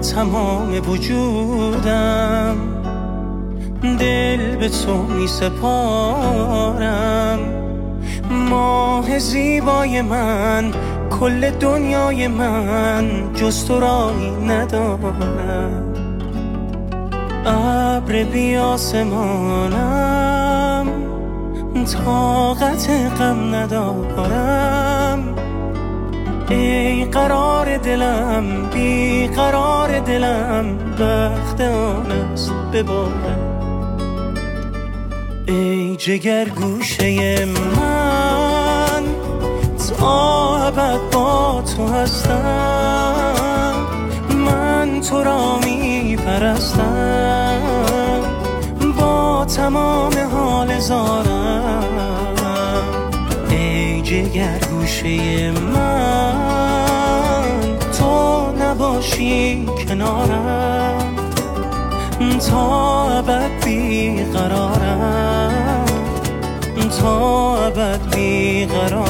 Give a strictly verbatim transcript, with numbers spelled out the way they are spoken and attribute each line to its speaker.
Speaker 1: تمام وجودم دل به تو می سپارم. ماه زیبای من، کل دنیای من، جز تو راهی ندارم. ابر بی آسمانم، طاقت غم ندارم. ای قرار دلم، بی قرار دلم، بخت آن است ببارم. ای جگر گوشه من، تا ابد با تو هستم. من تو را می پرستم با تمام حال زارم. ای جگر گوشه من، تو نباشی کنارم، تا ابد بی قرارم، تا ابد بی قرارم.